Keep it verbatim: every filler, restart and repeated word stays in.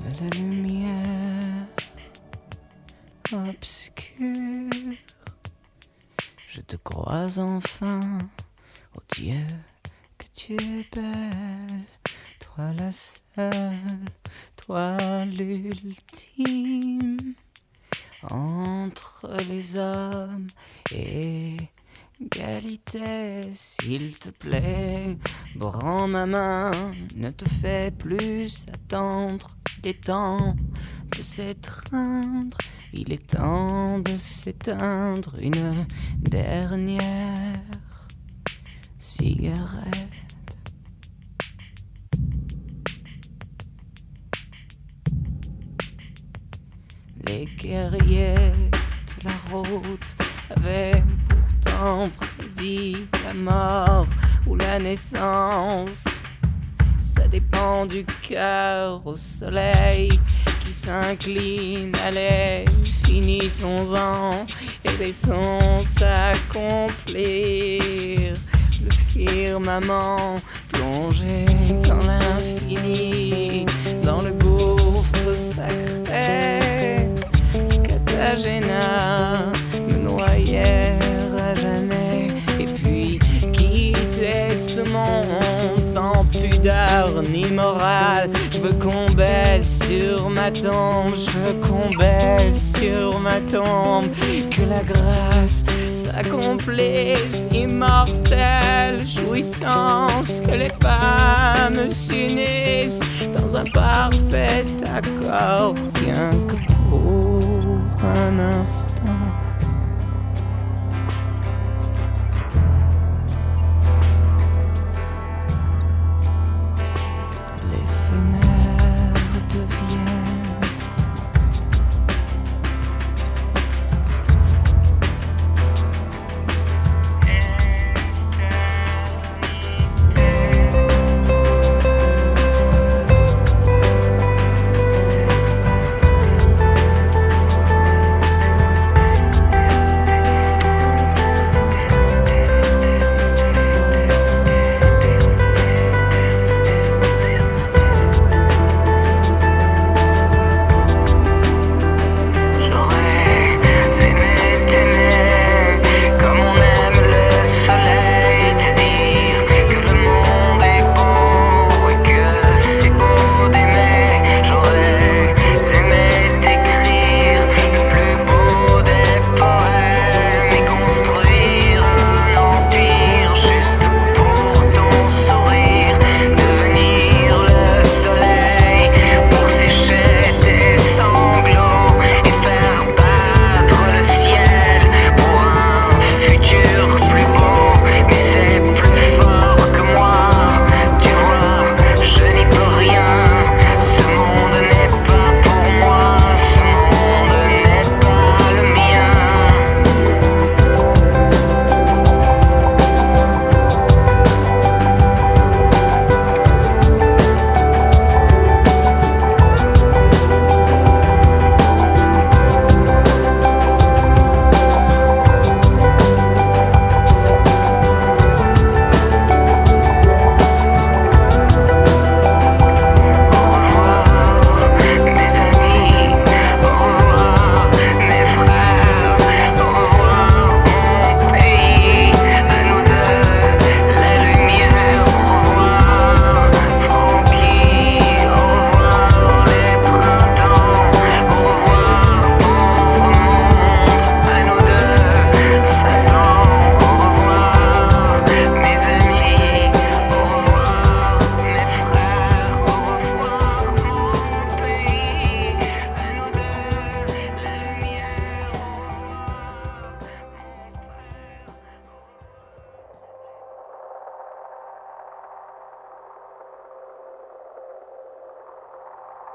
la lumière obscure, je te crois enfin, oh Dieu, que tu es belle, toi la seule, toi l'ultime, entre les hommes et égalité, s'il te plaît, prends ma main, ne te fais plus attendre, il est temps de s'étreindre, il est temps de s'éteindre, une dernière cigarette. Les guerriers de la route avaient pourtant prédit la mort ou la naissance. Ça dépend du cœur au soleil qui s'incline. Allez, finissons-en et laissons s'accomplir le firmament plongé dans l'infini, dans le gouffre sacré. Cartagena me noyait à jamais, et puis quitter ce monde sans pudeur ni morale. Je veux qu'on baisse sur ma tombe, je veux qu'on baisse sur ma tombe, que la grâce s'accomplisse, immortelle jouissance, que les femmes s'unissent dans un parfait accord, bien que pour un instant